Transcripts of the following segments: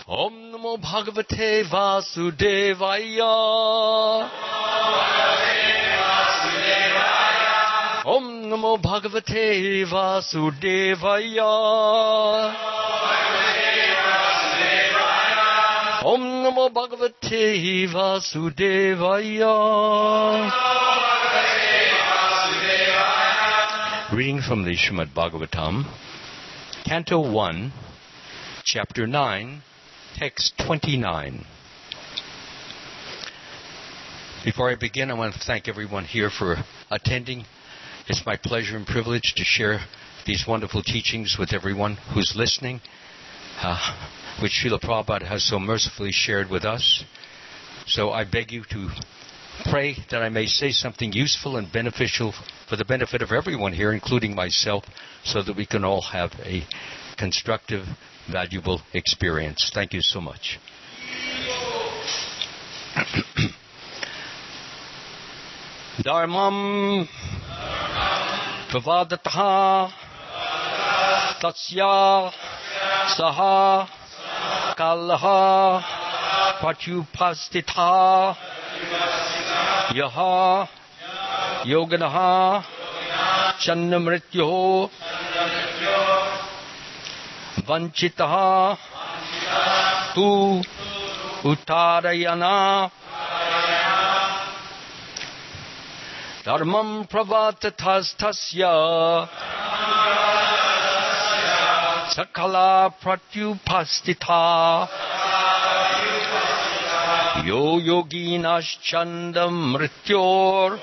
Om Namo Bhagavate Vasudevaya. Om Namo Bhagavate Vasudevaya. Om Namo Bhagavate Vasudevaya. Reading from the Srimad Bhagavatam, Canto 1, Chapter 9, Text 29. Before I begin, I want to thank everyone here for attending. It's my pleasure and privilege to share these wonderful teachings with everyone who's listening, which Srila Prabhupada has so mercifully shared with us. So I beg you to pray that I may say something useful and beneficial for the benefit of everyone here, including myself, so that we can all have a constructive, valuable experience. Thank you so much. Dharmam Pravadataha Tasya Saha Kalaha Pratyupastitha Yaha Yoganaha Channamrityo Vanchitaha Tu Uttarayana Dharmam Pravatatastasya Sakala Pratyupastitha Yo Yoginas Chandam Mrityor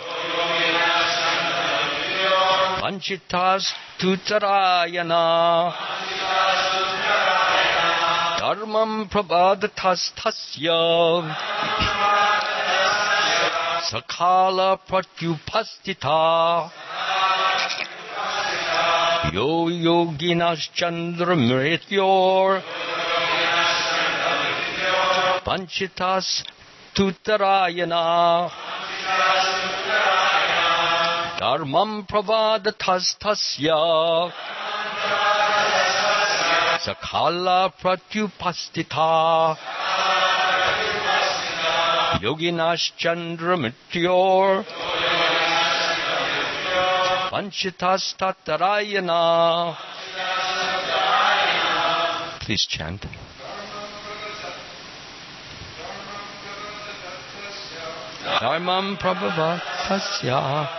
Vanchitas Tutarayana Dharmam Prabhadatastasya Sakala Pratyupastitha Yo Yoginas Chandramrityor Panchitas Tutarayana Dharmam Pravadatastasya Sakala Pratyupastitha Yoginas Chandramrityor Panchitas Tatarayana. Please chant. Dharmam Prabhavatasya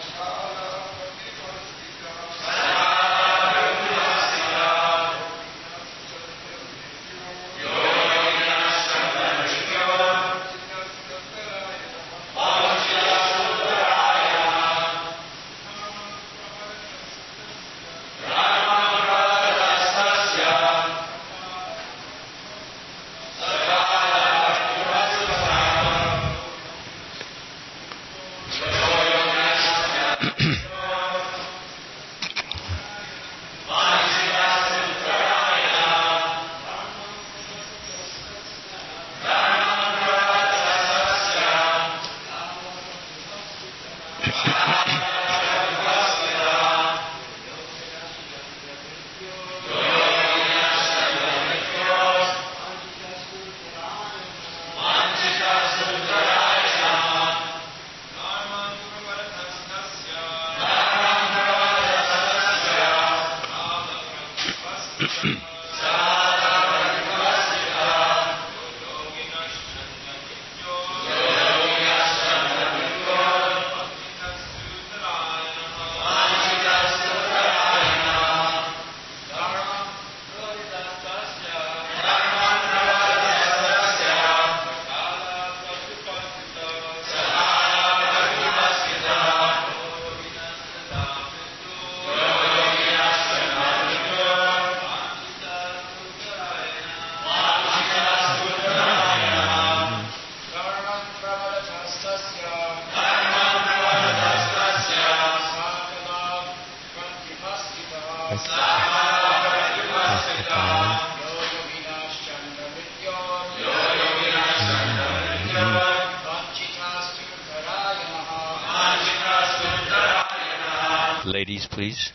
Ladies, please.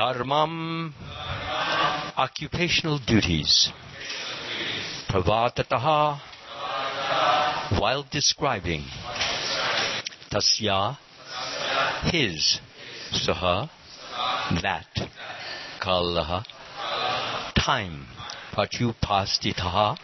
Dharmam, occupational duties. Pravatataha, while describing. Tasya, his. Saha, that. Kalaha, time. Pachupastitaha,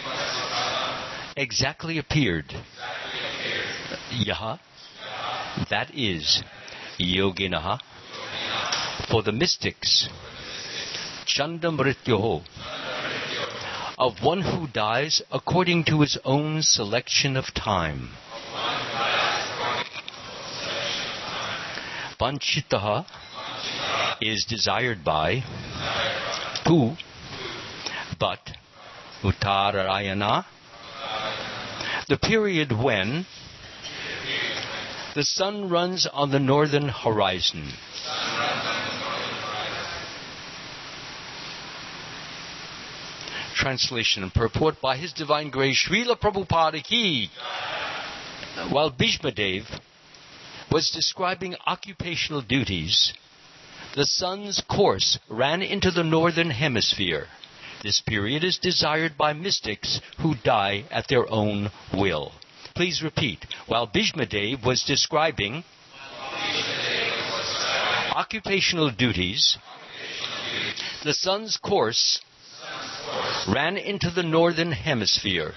exactly appeared. Yaha, that is. Yoginaha, for the mystics. Chandamrityoho, of one who dies according to his own selection of time. Panchitaha is desired by who? But Uttarayana, the period when the sun runs on the northern horizon. Translation and purport by His Divine Grace Srila Prabhupada Ki. While Bhishmadev was describing occupational duties, the sun's course ran into the northern hemisphere. This period is desired by mystics who die at their own will. Please repeat. While Bhishmadev was describing occupational duties, the sun's course ran into the northern hemisphere.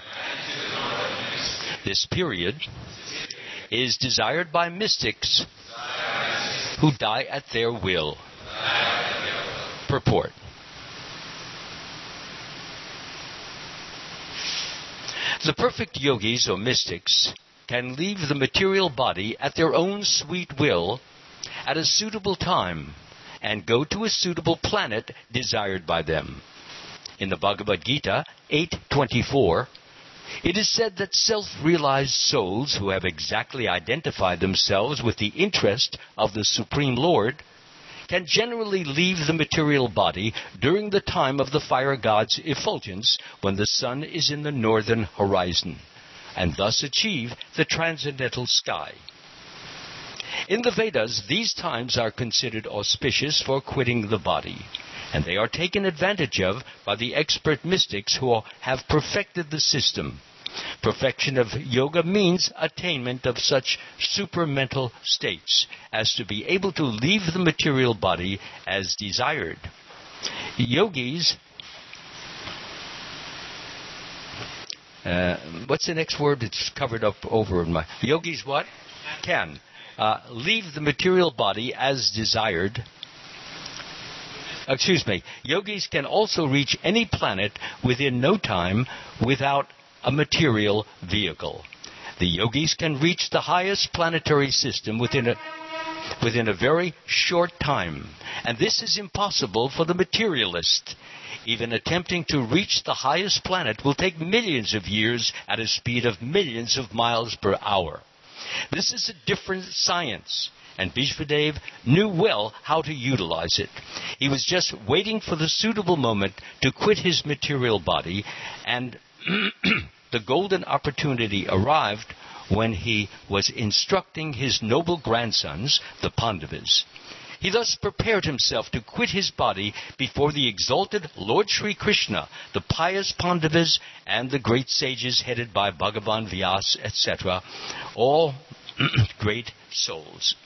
This period is desired by mystics who die at their will. Purport. The perfect yogis or mystics can leave the material body at their own sweet will at a suitable time and go to a suitable planet desired by them. In the Bhagavad Gita 8:24, it is said that self-realized souls who have exactly identified themselves with the interest of the Supreme Lord can generally leave the material body during the time of the fire god's effulgence when the sun is in the northern horizon, and thus achieve the transcendental sky. In the Vedas, these times are considered auspicious for quitting the body, and they are taken advantage of by the expert mystics who have perfected the system. Perfection of yoga means attainment of such supermental states as to be able to leave the material body as desired. Yogis, what's the next word? It's covered up over in my... Yogis what? Can leave the material body as desired. Yogis can also reach any planet within no time without a material vehicle. The yogis can reach the highest planetary system within a very short time, and this is impossible for the materialist. Even attempting to reach the highest planet will take millions of years at a speed of millions of miles per hour. This is a different science, and Bhishmadev knew well how to utilize it. He was just waiting for the suitable moment to quit his material body, and the golden opportunity arrived when he was instructing his noble grandsons, the Pandavas. He thus prepared himself to quit his body before the exalted Lord Sri Krishna, the pious Pandavas, and the great sages headed by Bhagavan Vyas, etc., all great souls.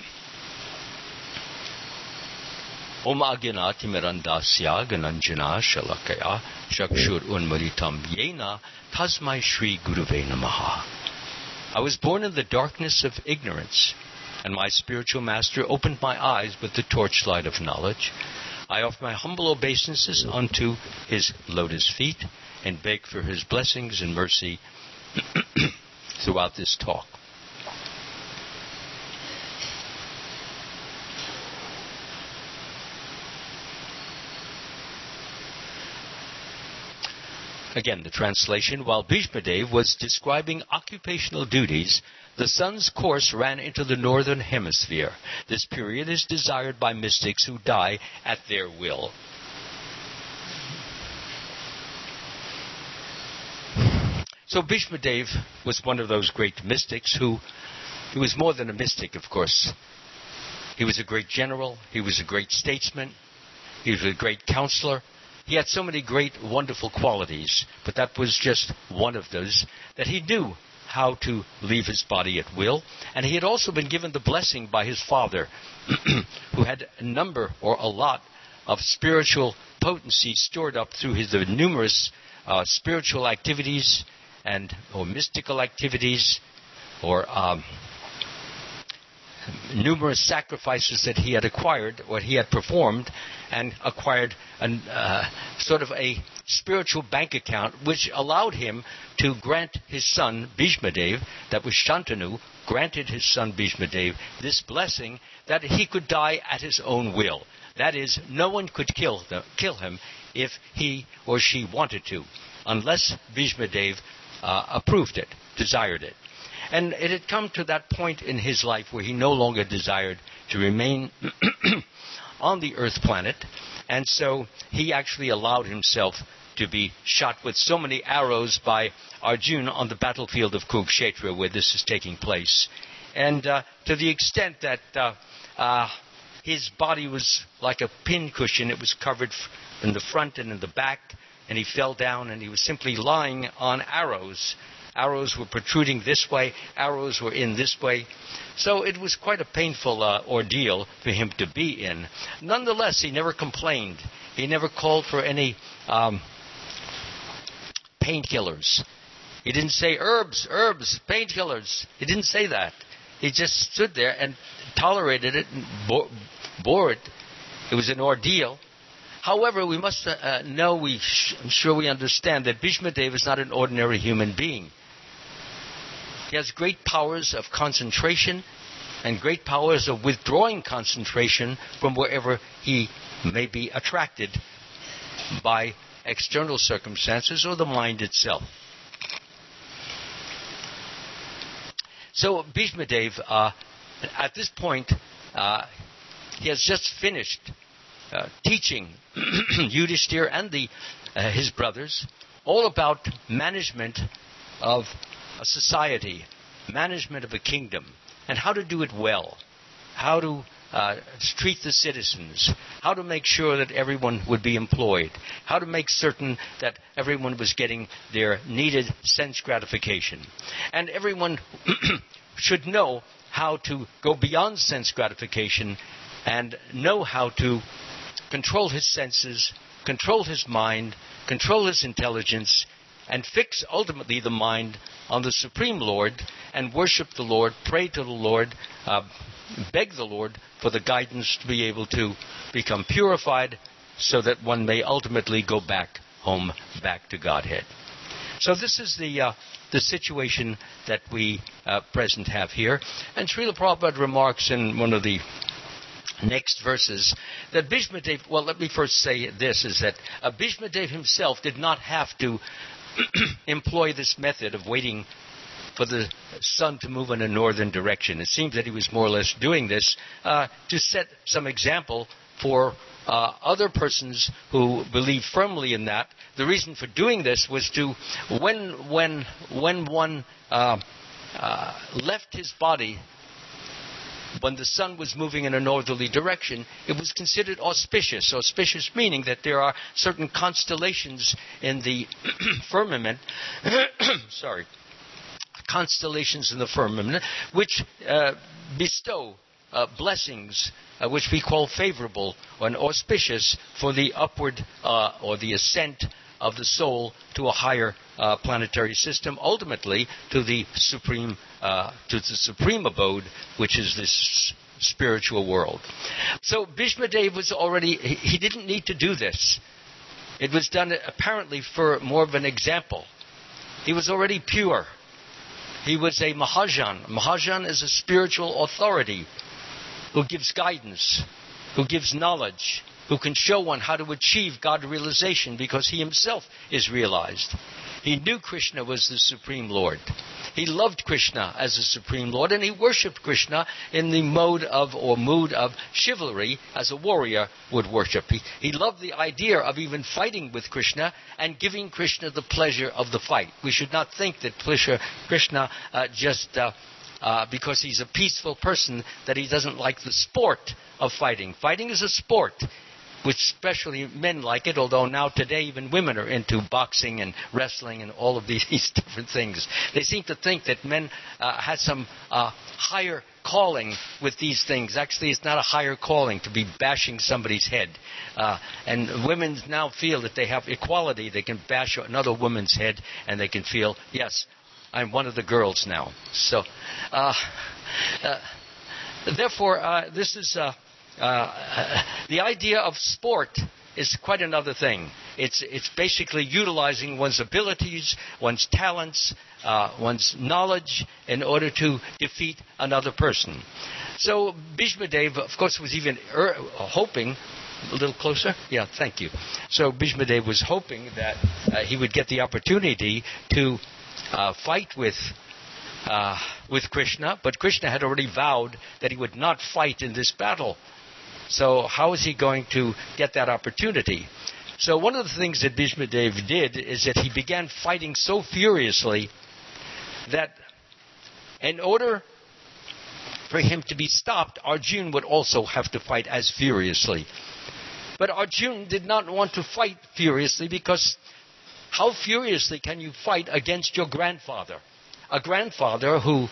Om Agnati Mirandasya Gananjana Shalakaya Shakshur Unmaritam Yena Tasmai Shri Guruve Namaha. I was born in the darkness of ignorance, and my spiritual master opened my eyes with the torchlight of knowledge. I offer my humble obeisances unto his lotus feet and beg for his blessings and mercy throughout this talk. Again, the translation. While Bhishmadev was describing occupational duties, the sun's course ran into the northern hemisphere. This period is desired by mystics who die at their will. So Bhishmadev was one of those great mystics he was more than a mystic, of course. He was a great general. He was a great statesman. He was a great counselor. He had so many great, wonderful qualities, but that was just one of those, that he knew how to leave his body at will. And he had also been given the blessing by his father, who had a number or a lot of spiritual potency stored up through his numerous spiritual activities or mystical activities or numerous sacrifices that he had acquired, what he had performed, and acquired sort of a spiritual bank account, which allowed him to grant his son Bhishmadev, that was Shantanu, granted his son Bhishmadev this blessing that he could die at his own will. That is, no one could kill him if he or she wanted to, unless Bhishmadev approved it, desired it. And it had come to that point in his life where he no longer desired to remain on the earth planet, and so he actually allowed himself to be shot with so many arrows by Arjuna on the battlefield of Kurukshetra, where this is taking place. And to the extent that his body was like a pincushion, it was covered in the front and in the back, and he fell down and he was simply lying on arrows. Arrows were protruding this way, arrows were in this way. So it was quite a painful ordeal for him to be in. Nonetheless, he never complained. He never called for any painkillers. He didn't say, herbs, painkillers. He didn't say that. He just stood there and tolerated it and bore it. It was an ordeal. However, we must know, I'm sure we understand, that Bhishmadev is not an ordinary human being. He has great powers of concentration and great powers of withdrawing concentration from wherever he may be attracted by external circumstances or the mind itself. So Bhishmadev, at this point, he has just finished teaching Yudhishthira and his brothers all about management of a society, management of a kingdom, and how to do it well, how to treat the citizens, how to make sure that everyone would be employed, how to make certain that everyone was getting their needed sense gratification. And everyone should know how to go beyond sense gratification and know how to control his senses, control his mind, control his intelligence, and fix ultimately the mind on the Supreme Lord and worship the Lord, pray to the Lord, beg the Lord for the guidance to be able to become purified so that one may ultimately go back home, back to Godhead. So this is the situation that we present have here. And Srila Prabhupada remarks in one of the next verses that Bhishmadev, well, let me first say this, is that Bhishmadev himself did not have to employ this method of waiting for the sun to move in a northern direction. It seems that he was more or less doing this to set some example for other persons who believe firmly in that. The reason for doing this was to, when one left his body, when the sun was moving in a northerly direction, it was considered auspicious. Auspicious meaning that there are certain constellations in the firmament, constellations in the firmament, which bestow blessings, which we call favorable and auspicious for the upward or the ascent of the soul to a higher planetary system, ultimately to the supreme abode, which is this spiritual world. So Bhishmadev was already, he didn't need to do this. It was done apparently for more of an example. He was already pure. He was a Mahajan. Mahajan is a spiritual authority who gives guidance, who gives knowledge, who can show one how to achieve God realization because he himself is realized. He knew Krishna was the Supreme Lord. He loved Krishna as the Supreme Lord, and he worshipped Krishna in the mood of chivalry, as a warrior would worship. He loved the idea of even fighting with Krishna and giving Krishna the pleasure of the fight. We should not think that Krishna just because he's a peaceful person, that he doesn't like the sport of fighting. Fighting is a sport, which especially men like it, although now today even women are into boxing and wrestling and all of these different things. They seem to think that men had some higher calling with these things. Actually, it's not a higher calling to be bashing somebody's head. And women now feel that they have equality. They can bash another woman's head and they can feel, yes, I'm one of the girls now. So, therefore, this is... the idea of sport is quite another thing. It's basically utilizing one's abilities, one's talents, one's knowledge in order to defeat another person. So Bhishma Dev, of course, was even hoping, a little closer? Yeah, thank you. So Bhishma Dev was hoping that he would get the opportunity to fight with Krishna, but Krishna had already vowed that he would not fight in this battle. So how is he going to get that opportunity? So one of the things that Bhishma Dev did is that he began fighting so furiously that in order for him to be stopped, Arjuna would also have to fight as furiously. But Arjuna did not want to fight furiously, because how furiously can you fight against your grandfather? A grandfather who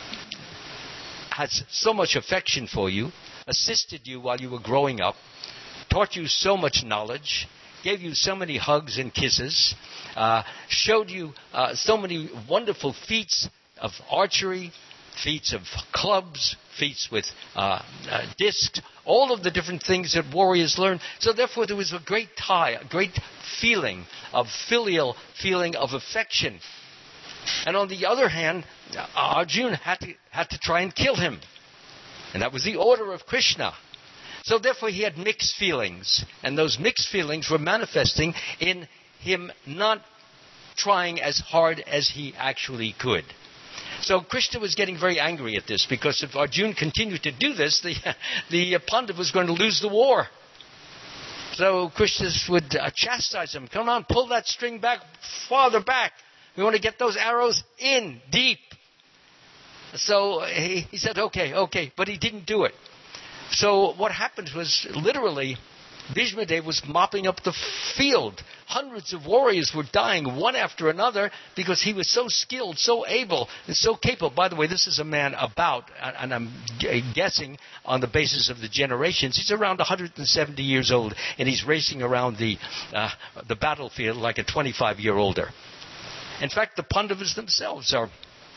has so much affection for you, assisted you while you were growing up, taught you so much knowledge, gave you so many hugs and kisses, showed you so many wonderful feats of archery, feats of clubs, feats with discs, all of the different things that warriors learn. So therefore there was a great tie, a great feeling of filial feeling of affection. And on the other hand, Arjuna had to try and kill him. And that was the order of Krishna. So therefore he had mixed feelings. And those mixed feelings were manifesting in him not trying as hard as he actually could. So Krishna was getting very angry at this, because if Arjuna continued to do this, the Pandav was going to lose the war. So Krishna would chastise him. Come on, pull that string back, farther back. We want to get those arrows in deep. So he said, okay, but he didn't do it. So what happened was, literally, Bhishma Dev was mopping up the field. Hundreds of warriors were dying one after another because he was so skilled, so able, and so capable. By the way, this is a man about, and I'm guessing on the basis of the generations, he's around 170 years old, and he's racing around the battlefield like a 25-year-older. In fact, the Pandavas themselves are...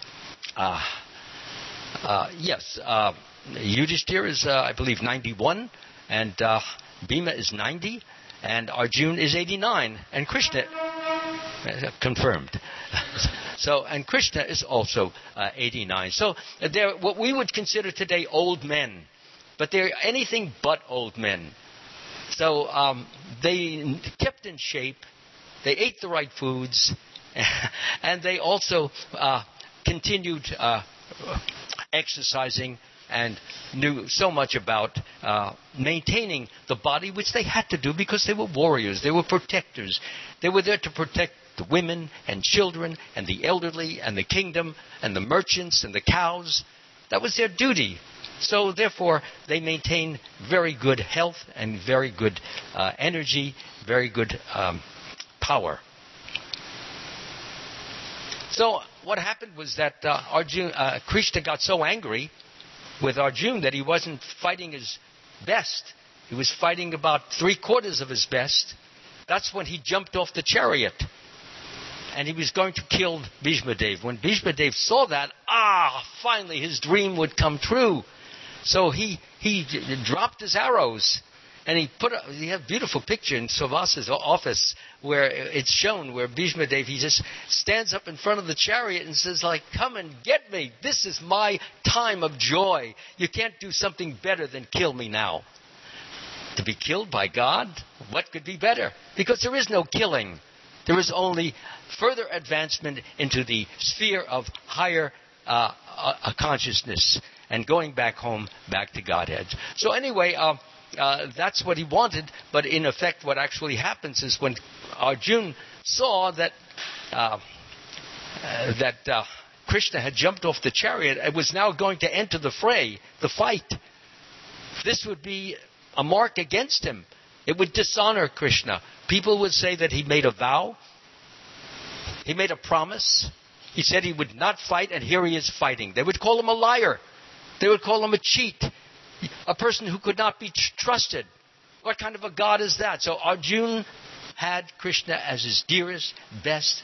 Yudhishthira is, I believe, 91, and Bhima is 90, and Arjuna is 89, and Krishna, confirmed. And Krishna is also 89. So they're what we would consider today old men, but they're anything but old men. So they kept in shape, they ate the right foods, and they also continued exercising and knew so much about maintaining the body, which they had to do because they were warriors, they were protectors. They were there to protect the women and children and the elderly and the kingdom and the merchants and the cows. That was their duty. So therefore, they maintained very good health and very good energy, very good power. So what happened was that Krishna got so angry with Arjuna that he wasn't fighting his best. He was fighting about 3/4 of his best. That's when he jumped off the chariot. And he was going to kill Bhishma Dev. When Bhishma Dev saw that, finally his dream would come true. So he dropped his arrows. And he had a beautiful picture in Savasa's office where it's shown where Bhishma Dev, he just stands up in front of the chariot and says, like, come and get me. This is my time of joy. You can't do something better than kill me now. To be killed by God? What could be better? Because there is no killing. There is only further advancement into the sphere of higher consciousness and going back home, back to Godhead. So anyway, that's what he wanted, but in effect what actually happens is when Arjuna saw that Krishna had jumped off the chariot and was now going to enter the fray, the fight. This would be a mark against him. It would dishonor Krishna. People would say that he made a vow. He made a promise. He said he would not fight, and here he is fighting. They would call him a liar. They would call him a cheat. A person who could not be trusted. What kind of a God is that? So Arjuna had Krishna as his dearest, best,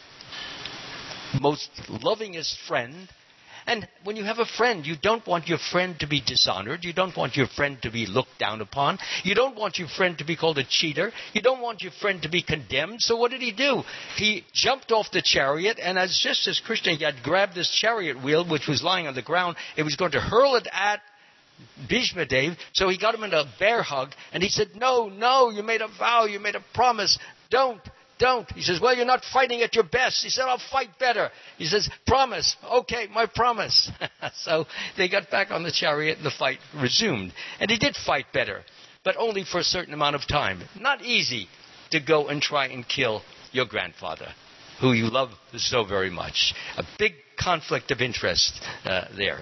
most lovingest friend. And when you have a friend, you don't want your friend to be dishonored. You don't want your friend to be looked down upon. You don't want your friend to be called a cheater. You don't want your friend to be condemned. So what did he do? He jumped off the chariot, and just as Krishna had grabbed this chariot wheel, which was lying on the ground, it was going to hurl it at Bhishma Dev. So he got him in a bear hug, and he said, no, you made a vow, you made a promise. Don't. He says, well, you're not fighting at your best. He said, I'll fight better. He says, promise. Okay, my promise. So they got back on the chariot and the fight resumed. And he did fight better, but only for a certain amount of time. Not easy to go and try and kill your grandfather, who you love so very much. A big conflict of interest there.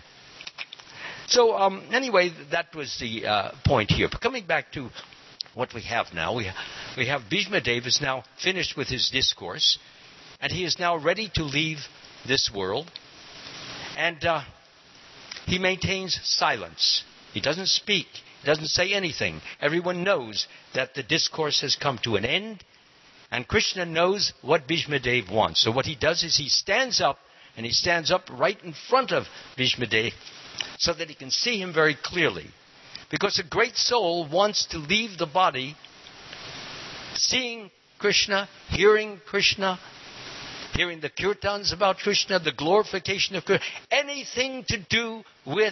So anyway, that was the point here. But coming back to what we have now, we have Bhishma Dev is now finished with his discourse, and he is now ready to leave this world, and he maintains silence. He doesn't speak. He doesn't say anything. Everyone knows that the discourse has come to an end, and Krishna knows what Bhishma Dev wants. So what he does is he stands up, and he stands up right in front of Bhishma Dev so that he can see him very clearly. Because a great soul wants to leave the body seeing Krishna, hearing the kirtans about Krishna, the glorification of Krishna, anything to do with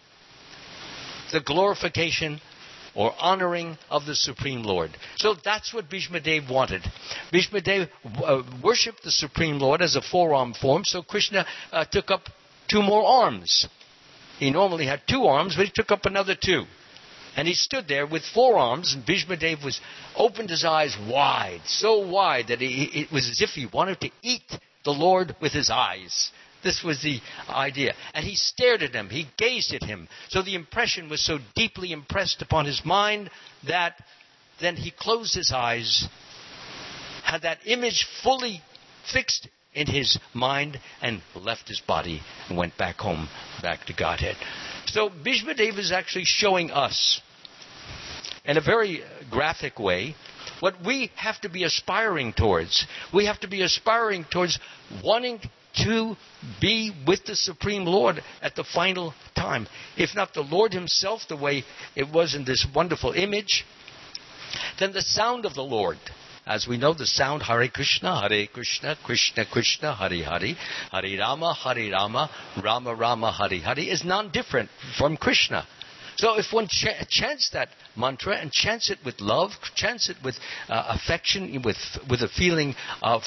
the glorification or honoring of the Supreme Lord. So that's what Bhishma Dev wanted. Bhishma Dev worshipped the Supreme Lord as a four-arm form, so Krishna took up 2 more arms. He normally had 2 arms, but he took up another 2. And he stood there with 4 arms, and Bhishma Dev opened his eyes wide, so wide that it was as if he wanted to eat the Lord with his eyes. This was the idea. And he stared at him. He gazed at him. So the impression was so deeply impressed upon his mind that then he closed his eyes, had that image fully fixed in his mind, and left his body and went back home, back to Godhead. So Bhishma Dev is actually showing us, in a very graphic way, what we have to be aspiring towards. We have to be aspiring towards wanting to be with the Supreme Lord at the final time. If not the Lord himself, the way it was in this wonderful image, then the sound of the Lord. As we know, the sound Hare Krishna, Krishna Krishna, Hare Hare, Hare Rama, Rama Rama, Hare Hare, is non-different from Krishna. So if one chants that mantra and chants it with love, chants it with affection, with a feeling of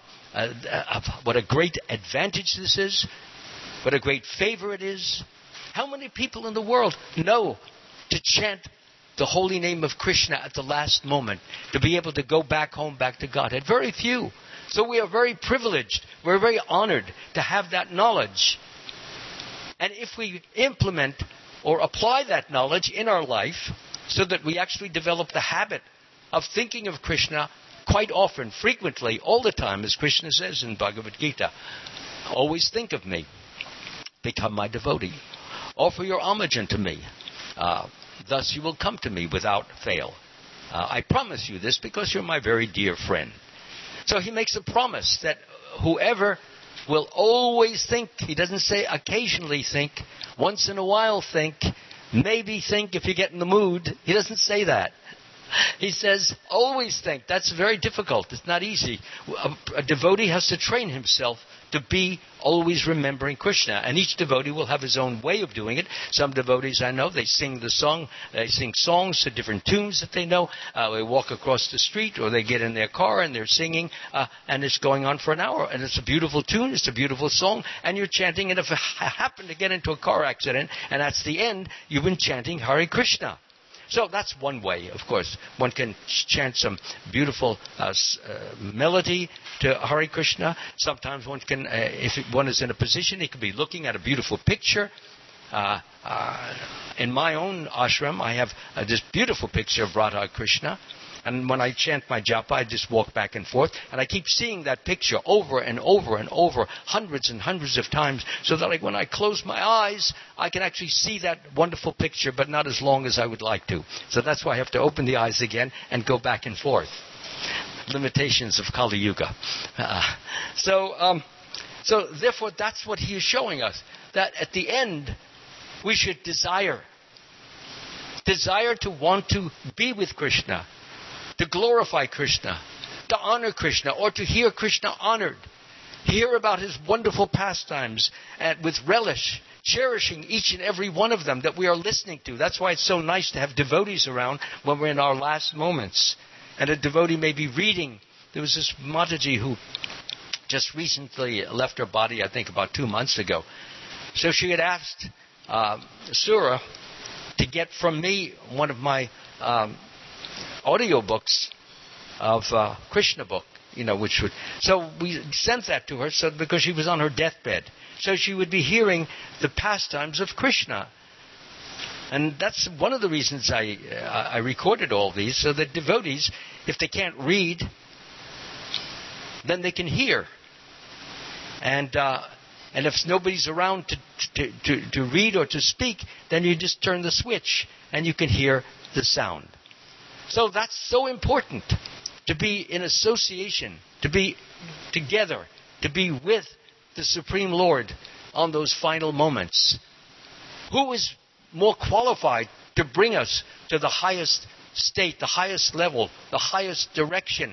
what a great advantage this is, what a great favor it is. How many people in the world know to chant the holy name of Krishna at the last moment, to be able to go back home, back to Godhead? Very few. So we are very privileged. We're very honored to have that knowledge. And if we implement or apply that knowledge in our life so that we actually develop the habit of thinking of Krishna quite often, frequently, all the time, as Krishna says in Bhagavad Gita, always think of me, become my devotee, offer your homage unto me. Thus you will come to me without fail. I promise you this because you're my very dear friend. So he makes a promise that whoever will always think, he doesn't say occasionally think, once in a while think, maybe think if you get in the mood. He doesn't say that. He says, always think. That's very difficult. It's not easy. A devotee has to train himself to be always remembering Krishna. And each devotee will have his own way of doing it. Some devotees I know, they sing songs to different tunes that they know. They walk across the street or they get in their car and they're singing and it's going on for an hour. And it's a beautiful tune, it's a beautiful song, and you're chanting. And if you happen to get into a car accident and that's the end, you've been chanting Hare Krishna. So that's one way, of course. One can chant some beautiful melody to Hare Krishna. Sometimes one can, if one is in a position, he could be looking at a beautiful picture. In my own ashram, I have this beautiful picture of Radha Krishna. And when I chant my japa, I just walk back and forth. And I keep seeing that picture over and over and over, hundreds and hundreds of times, so that when I close my eyes, I can actually see that wonderful picture, but not as long as I would like to. So that's why I have to open the eyes again and go back and forth. Limitations of Kali Yuga. So therefore, that's what he is showing us. That at the end, we should desire to want to be with Krishna, to glorify Krishna, to honor Krishna, or to hear Krishna honored. Hear about his wonderful pastimes and with relish, cherishing each and every one of them that we are listening to. That's why it's so nice to have devotees around when we're in our last moments. And a devotee may be reading. There was this Mataji who just recently left her body, I think about 2 months ago. So she had asked Sura to get from me one of my audio books of Krishna book, which would. So we sent that to her, because she was on her deathbed, so she would be hearing the pastimes of Krishna. And that's one of the reasons I recorded all these, so that devotees, if they can't read, then they can hear. And if nobody's around to read or to speak, then you just turn the switch and you can hear the sound. So that's so important, to be in association, to be together, to be with the Supreme Lord on those final moments. Who is more qualified to bring us to the highest state, the highest level, the highest direction?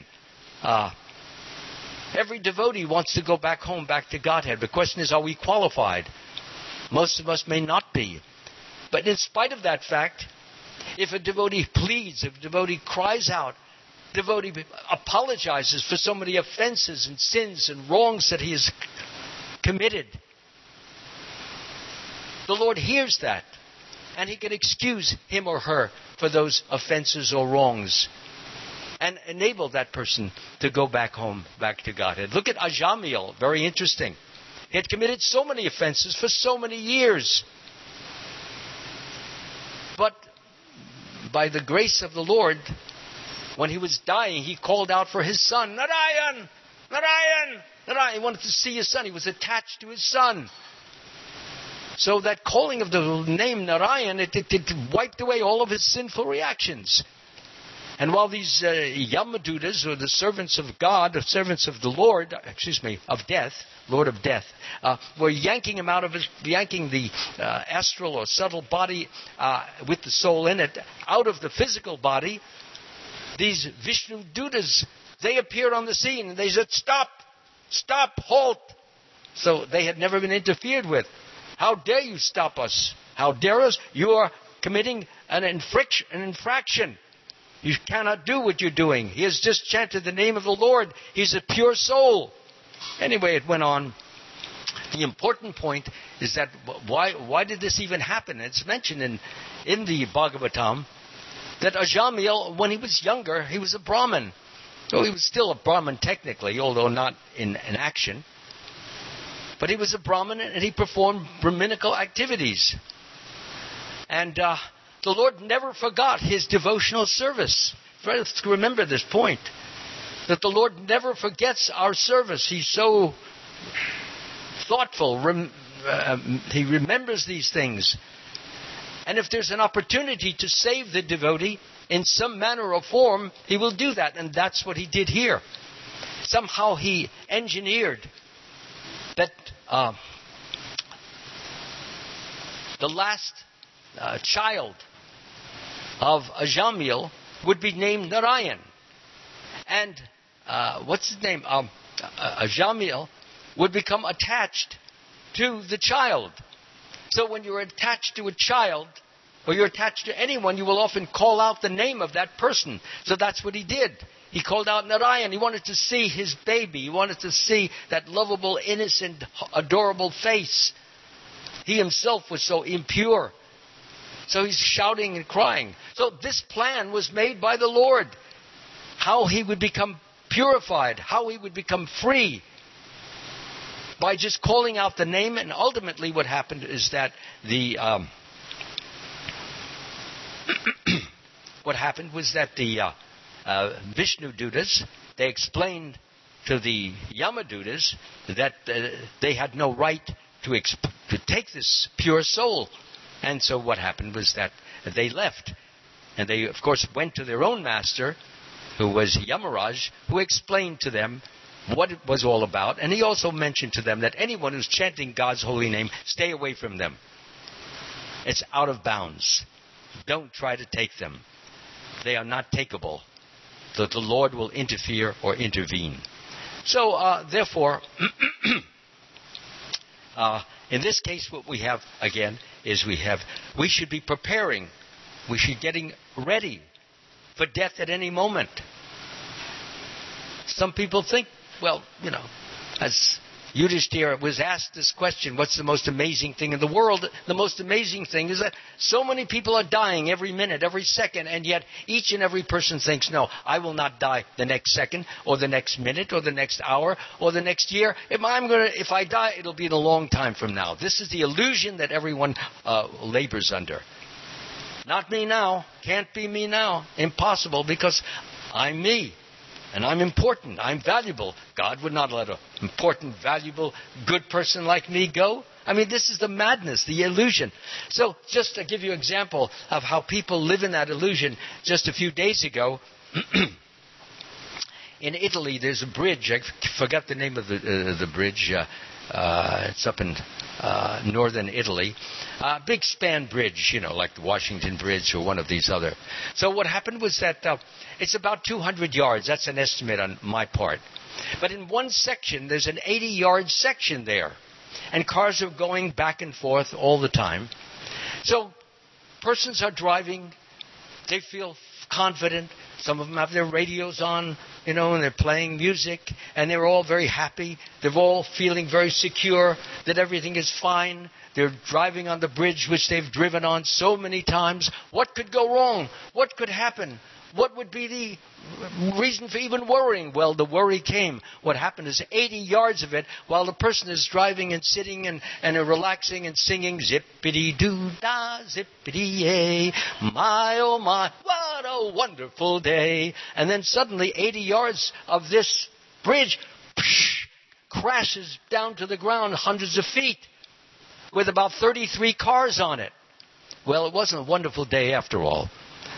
Every devotee wants to go back home, back to Godhead. The question is, are we qualified? Most of us may not be. But in spite of that fact, if a devotee pleads, if a devotee cries out, devotee apologizes for so many offenses and sins and wrongs that he has committed, the Lord hears that, and he can excuse him or her for those offenses or wrongs and enable that person to go back home, back to Godhead. Look at Ajamil, very interesting. He had committed so many offenses for so many years. But by the grace of the Lord, when he was dying, he called out for his son, Narayan! Narayan! Narayan! He wanted to see his son. He was attached to his son. So that calling of the name Narayan, it wiped away all of his sinful reactions. And while these Yamadutas, or the servants of God, the servants of the Lord, of death, Lord of death, were yanking him yanking the astral or subtle body with the soul in it out of the physical body, these Vishnu Dutas, they appeared on the scene and they said, "Stop! Stop! Halt!" So they had never been interfered with. How dare you stop us? How dare us? You are committing an infraction. You cannot do what you're doing. He has just chanted the name of the Lord. He's a pure soul. Anyway, it went on. The important point is that why did this even happen? It's mentioned in the Bhagavatam that Ajamil, when he was younger, he was a Brahmin. So he was still a Brahmin technically, although not in action. But he was a Brahmin and he performed Brahminical activities. And the Lord never forgot his devotional service. Let's remember this point, that the Lord never forgets our service. He's so thoughtful. He remembers these things. And if there's an opportunity to save the devotee in some manner or form, he will do that. And that's what he did here. Somehow he engineered that the last child of Ajamil would be named Narayan. And what's his name? Ajamil would become attached to the child. So when you're attached to a child, or you're attached to anyone, you will often call out the name of that person. So that's what he did. He called out Narayan. He wanted to see his baby. He wanted to see that lovable, innocent, adorable face. He himself was so impure. So he's shouting and crying. So this plan was made by the Lord. How he would become purified, how he would become free by just calling out the name. And ultimately what happened is that what happened was that the Vishnu Dutas, they explained to the Yamadutas that they had no right to take this pure soul. And so what happened was that they left. And they, of course, went to their own master, who was Yamaraj, who explained to them what it was all about. And he also mentioned to them that anyone who's chanting God's holy name, stay away from them. It's out of bounds. Don't try to take them. They are not takeable. The Lord will interfere or intervene. So, therefore, in this case, what we have, again, is we should be preparing. We should be getting ready for death at any moment. Some people think, well, as Yudhishthira was asked this question, what's the most amazing thing in the world? The most amazing thing is that so many people are dying every minute, every second, and yet each and every person thinks, no, I will not die the next second, or the next minute, or the next hour, or the next year. If I die, it'll be in a long time from now. This is the illusion that everyone labors under. Not me now. Can't be me now. Impossible, because I'm me. And I'm important. I'm valuable. God would not let an important, valuable, good person like me go. I mean, this is the madness, the illusion. So just to give you an example of how people live in that illusion, just a few days ago, in Italy, there's a bridge. I forgot the name of the bridge. It's up in northern Italy. Big span bridge, like the Washington Bridge or one of these other. So what happened was that it's about 200 yards. That's an estimate on my part. But in one section, there's an 80-yard section there. And cars are going back and forth all the time. So persons are driving. They feel confident. Some of them have their radios on, and they're playing music, and they're all very happy. They're all feeling very secure that everything is fine. They're driving on the bridge which they've driven on so many times. What could go wrong? What could happen? What would be the reason for even worrying? Well, the worry came. What happened is 80 yards of it, while the person is driving and sitting and relaxing and singing, zippity-doo-dah, zippity-yay, my, oh my, what a wonderful day. And then suddenly 80 yards of this bridge crashes down to the ground hundreds of feet with about 33 cars on it. Well, it wasn't a wonderful day after all.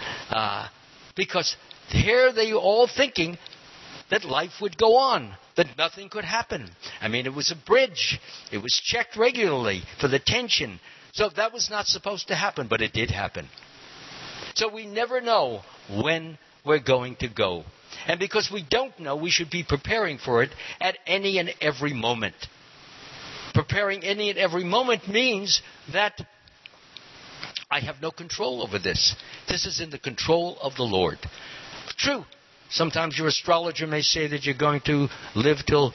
Because here they were all thinking that life would go on, that nothing could happen. I mean, it was a bridge. It was checked regularly for the tension. So that was not supposed to happen, but it did happen. So we never know when we're going to go. And because we don't know, we should be preparing for it at any and every moment. Preparing any and every moment means that I have no control over this. This is in the control of the Lord. True, sometimes your astrologer may say that you're going to live till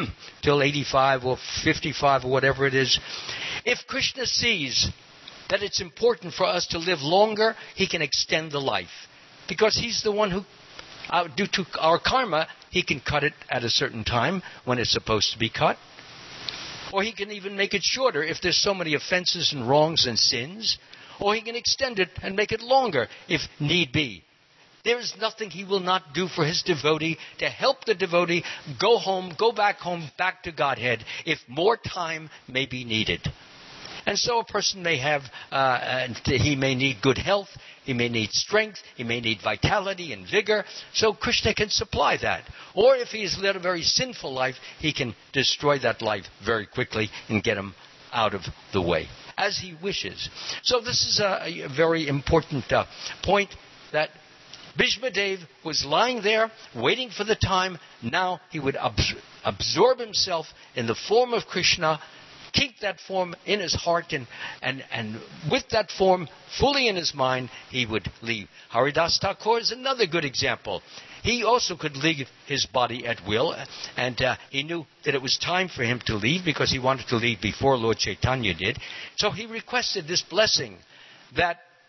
85 or 55 or whatever it is. If Krishna sees that it's important for us to live longer, he can extend the life. Because he's the one who, due to our karma, he can cut it at a certain time when it's supposed to be cut. Or he can even make it shorter if there's so many offenses and wrongs and sins. Or he can extend it and make it longer if need be. There is nothing he will not do for his devotee to help the devotee go home, go back home, back to Godhead, if more time may be needed. And so a person may have, he may need good health, he may need strength, he may need vitality and vigor, so Krishna can supply that. Or if he's led a very sinful life, he can destroy that life very quickly and get him out of the way, as he wishes. So this is a very important point, that Bhishma Dev was lying there, waiting for the time. Now he would absorb himself in the form of Krishna, keep that form in his heart, and with that form fully in his mind, he would leave. Haridas Thakur is another good example. He also could leave his body at will, and he knew that it was time for him to leave because he wanted to leave before Lord Chaitanya did. So he requested this blessing that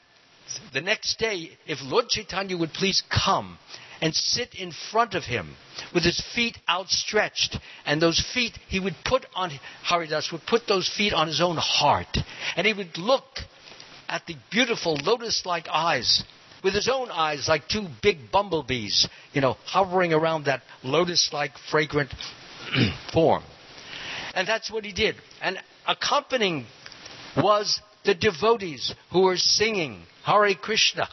the next day, if Lord Chaitanya would please come and sit in front of him with his feet outstretched, and those feet he would put on, Haridas would put those feet on his own heart, and he would look at the beautiful lotus-like eyes, with his own eyes like two big bumblebees, hovering around that lotus-like fragrant form. And that's what he did. And accompanying was the devotees who were singing Hare Krishna,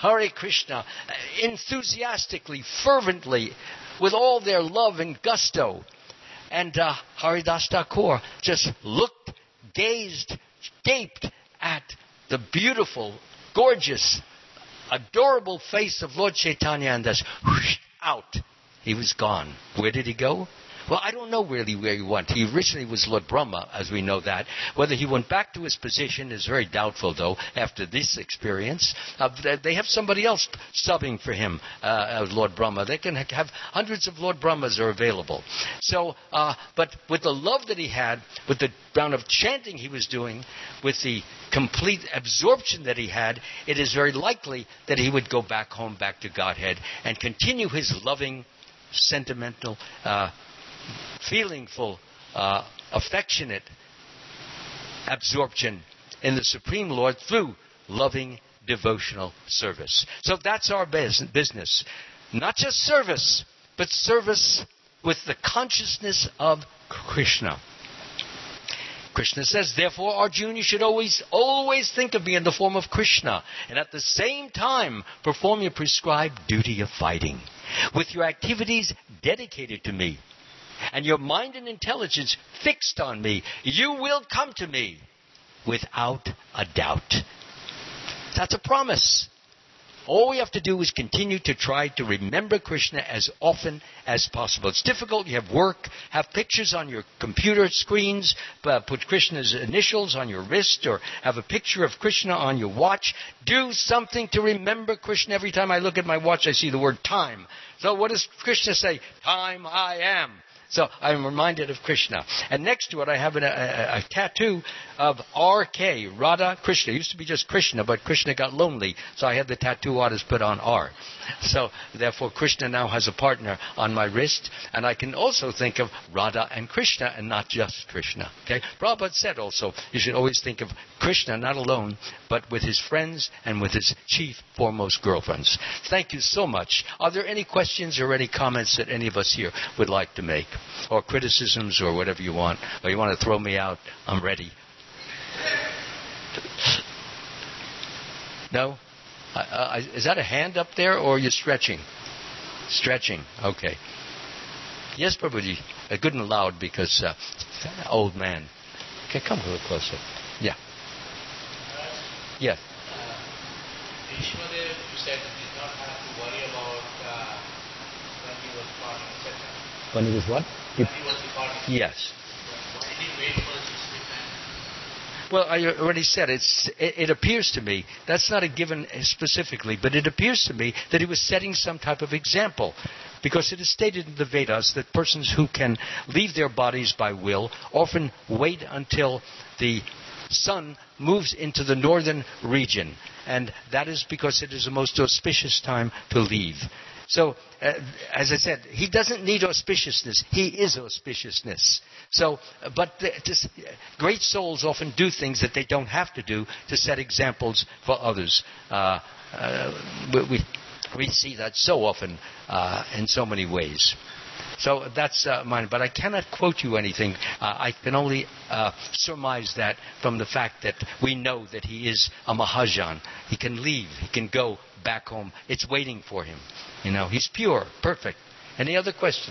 enthusiastically, fervently, with all their love and gusto. And Haridas Thakur just looked, gazed, gaped at the beautiful, gorgeous, adorable face of Lord Chaitanya, and thus, out. He was gone. Where did he go? Well, I don't know really where he went. He originally was Lord Brahma, as we know that. Whether he went back to his position is very doubtful, though, after this experience. They have somebody else subbing for him as Lord Brahma. They can have hundreds of Lord Brahmas are available. So, but with the love that he had, with the amount of chanting he was doing, with the complete absorption that he had, it is very likely that he would go back home, back to Godhead, and continue his loving, sentimental, feelingful, affectionate absorption in the Supreme Lord through loving devotional service. So that's our business. Not just service, but service with the consciousness of Krishna. Krishna says, therefore, Arjuna, you should always think of me in the form of Krishna, and at the same time perform your prescribed duty of fighting, with your activities dedicated to me, and your mind and intelligence fixed on me. You will come to me without a doubt. That's a promise. All we have to do is continue to try to remember Krishna as often as possible. It's difficult. You have work, have pictures on your computer screens, put Krishna's initials on your wrist, or have a picture of Krishna on your watch. Do something to remember Krishna. Every time I look at my watch, I see the word time. So what does Krishna say? Time I am. So I'm reminded of Krishna. And next to it, I have a tattoo of R.K., Radha Krishna. It used to be just Krishna, but Krishna got lonely, so I had the tattoo artist put on R. So therefore, Krishna now has a partner on my wrist, and I can also think of Radha and Krishna, and not just Krishna. Okay? Prabhupada said also, you should always think of Krishna not alone, but with his friends and with his chief foremost girlfriends. Thank you so much. Are there any questions or any comments that any of us here would like to make? Or criticisms or whatever you want? Or you want to throw me out? I'm ready. No? Is that a hand up there, or are you stretching? Stretching. Okay. Yes, Prabhuji. Good and loud, because old man. Okay, come a little closer. Yeah. Yes. Ishmael, you said did not have to worry about when he was born, etc. When he was what? When he was departing. Yes. Why did he wait for the 60 time? Well, I already said it appears to me, that's not a given specifically, but it appears to me that he was setting some type of example. Because it is stated in the Vedas that persons who can leave their bodies by will often wait until the sun moves into the northern region. And that is because it is the most auspicious time to leave. So, as I said, he doesn't need auspiciousness. He is auspiciousness. So, but great souls often do things that they don't have to do to set examples for others. We see that so often in so many ways. So that's mine. But I cannot quote you anything. I can only surmise that from the fact that we know that he is a Mahajan. He can leave. He can go back home. It's waiting for him. You know, he's pure, perfect. Any other question?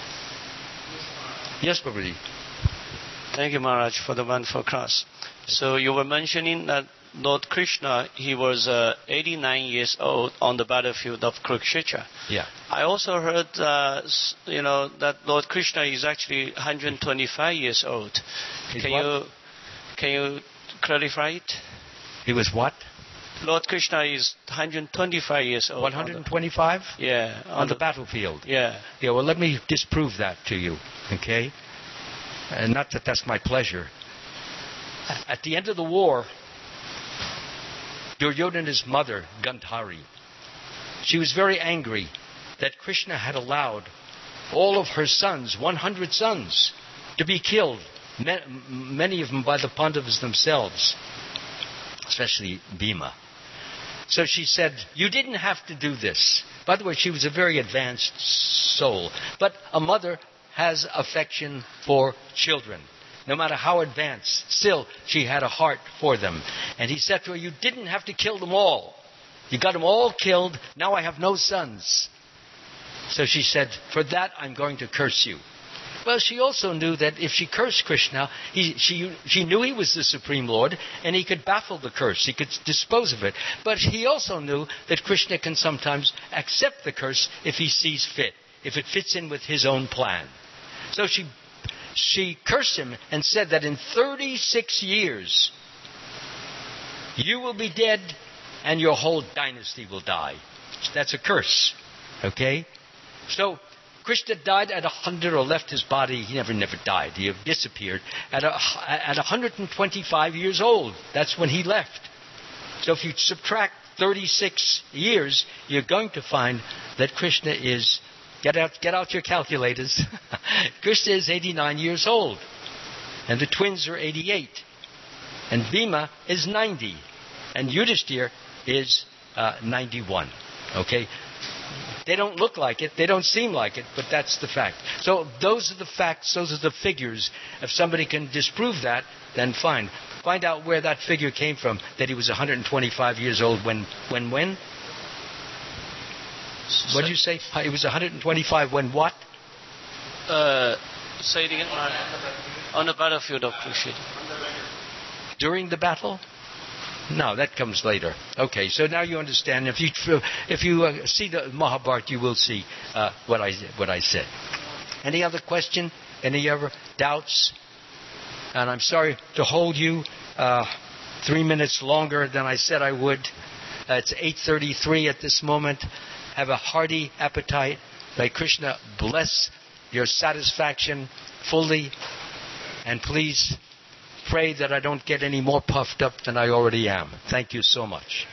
Yes, Prabhuji. Thank you, Maharaj, for the wonderful class. So you were mentioning that Lord Krishna, he was 89 years old on the battlefield of Kurukshetra. Yeah. I also heard, that Lord Krishna is actually 125 years old. Can you clarify it? He was what? Lord Krishna is 125 years old. 125? Yeah. On the battlefield? Yeah. Yeah, well, let me disprove that to you, okay? And not that that's my pleasure. At the end of the war, Duryodhana's mother, Gandhari. She was very angry that Krishna had allowed all of her sons, 100 sons, to be killed, many of them by the Pandavas themselves, especially Bhima. So she said, you didn't have to do this. By the way, she was a very advanced soul. But a mother has affection for children. No matter how advanced, still she had a heart for them. And he said to her, you didn't have to kill them all. You got them all killed. Now I have no sons. So she said, for that I'm going to curse you. Well, she also knew that if she cursed Krishna, she knew he was the Supreme Lord, and he could baffle the curse. He could dispose of it. But he also knew that Krishna can sometimes accept the curse if he sees fit, if it fits in with his own plan. So she cursed him and said that in 36 years, you will be dead and your whole dynasty will die. That's a curse. Okay? So Krishna died at 100, or left his body. He never died. He disappeared at 125 years old. That's when he left. So if you subtract 36 years, you're going to find that Krishna is, get out your calculators. Krishna is 89 years old. And the twins are 88. And Bhima is 90. And Yudhishthira is 91. Okay? They don't look like it. They don't seem like it, but that's the fact. So those are the facts. Those are the figures. If somebody can disprove that, then fine. Find out where that figure came from, that he was 125 years old when? What did you say? He was 125 when what? Say it again. On the battlefield of Kurukshetra. During the battle? No, that comes later. Okay, so now you understand. If you see the Mahabharata, you will see what I said. Any other question? Any other doubts? And I'm sorry to hold you 3 minutes longer than I said I would. It's 8:33 at this moment. Have a hearty appetite. May Krishna bless your satisfaction fully. And please pray that I don't get any more puffed up than I already am. Thank you so much.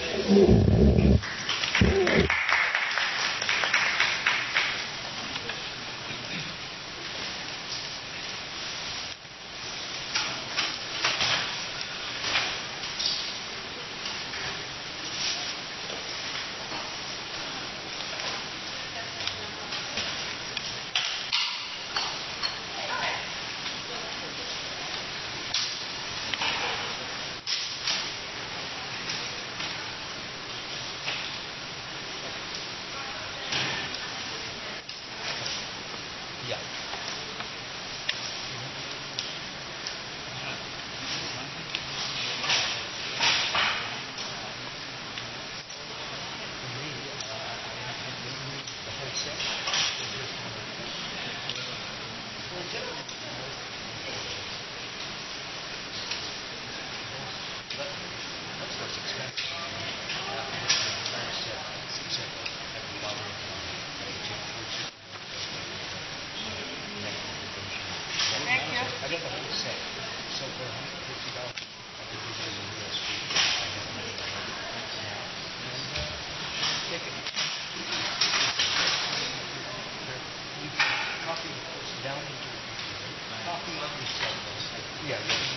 I get the whole set. So for $150, I could use it in the US street. Take it. Coffee goes down into coffee on yourself. Yeah.